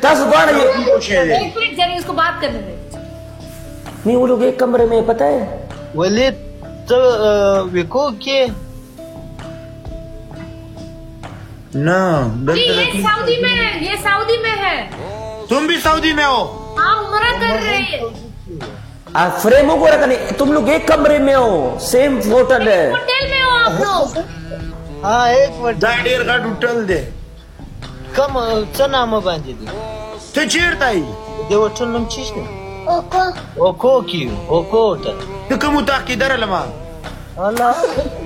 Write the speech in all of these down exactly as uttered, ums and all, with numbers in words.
दस बार ये एक मिनट जरा इसको बात करने दे। नहीं वो लोग एक कमरे में, पता है वलीद तो विको के ना जी, ये सऊदी में है, ये सऊदी में है। तुम भी सऊदी में हो? हाँ, उम्रा कर रहे हैं। आ, फ्रेम को रखा नहीं, तुम लोग एक कमरे में हो, सेम होटल है। होटल में हो आप लोग? हाँ एक मिनट दाडेर का उठल दे कम चना म बांधे दे ते चिरताई देव चुनम चीज ने ओको ओको की ओको होटल ते कम ताकी दर लमा अल्लाह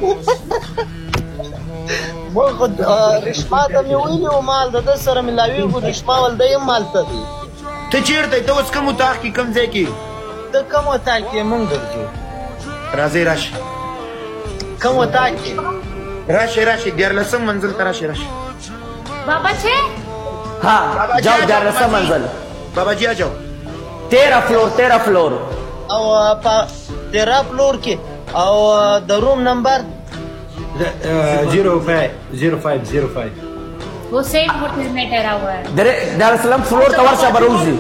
मो خد رشما ته مې ویلو مال د سره ملاوي کو رشما ول د یم مال ته دی ته چیرته ته اوس کوم تاخی کم ځای کې ته کوم وتا کې مونږ درځو راځي راشي کوم وتا کې راشي راشي ډیر لسم منزل ته راشي راشي बाबा छे हाँ जाओ जा रहा मंजिल बाबा जी आ जाओ तेरह फ्लोर तेरह फ्लोर او तेरह floor کې او د room number zero five zero five zero five वो सेम होटल में ठहरा हुआ है। दर दरअसल फ्लोर तवर से बरूजी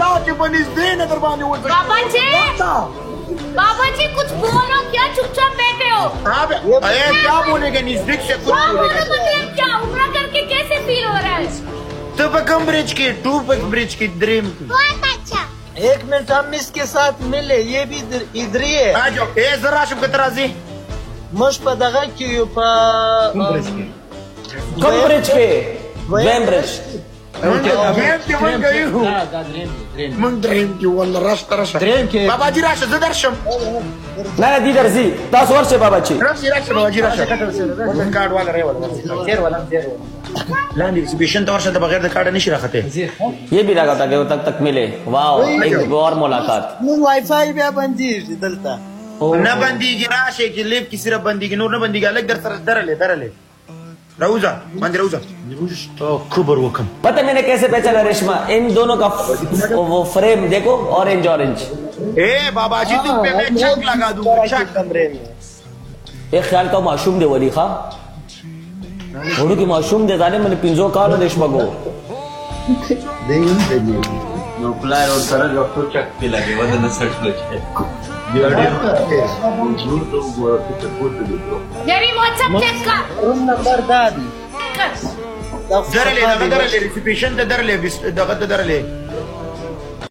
बाबा जी बाबा जी कुछ बोलो, क्या चुपचाप बैठे हो? अरे क्या बोलेगा निजदिक से कुछ बोलेगा मतलब क्या उम्रा करके कैसे फील हो रहा है? तो पकम ब्रिज की टू पक ब्रिज की ड्रीम की बहुत अच्छा। एक मिनट हम इसके साथ मिले, ये भी इधर ही है। आ जाओ ए जरा शुभ तराजी मश पे दगा क्यों पा कम ब्रिज के वेम ब्रिज من درهم کې ولا راشه راشه درهم کې بابا جی راشه زه درشم نه نه دي درځي تاسو ورشه بابا جی راشه راشه بابا جی راشه من کارت والا ری ولا خیر ولا خیر لاندې ایکسبیشن ته ورشه د بغیر د کارت نشي راخته ये भी लगा था कि वो तक तक मिले। वाओ एक और मुलाकात। مون وائی فائی بیا بندیږي دلته نه بنديږي راشه کې لیف کې صرف بنديږي نور نه بنديږي الګ در سره درلې درلې राउजा मंदिर राउजा तो खबर वकम पता मैंने कैसे पहचाना रेशमा, इन दोनों का वो फ्रेम देखो ऑरेंज ऑरेंज। ए बाबा जी तुम पे मैं चक लगा दूंगा चक कमरे में एक ख्याल का मासूम दे वली खा होड़ू की मासूम दे जाने मैंने पिंजो का रेशमा को नो प्लायर और सरल डॉक्टर चक पे लगे वजन सच लगे जरी व्हाट्सएप चेक कर रूम नंबर दादी درلې درلې ریسپیشن ته درلې دغه ته درلې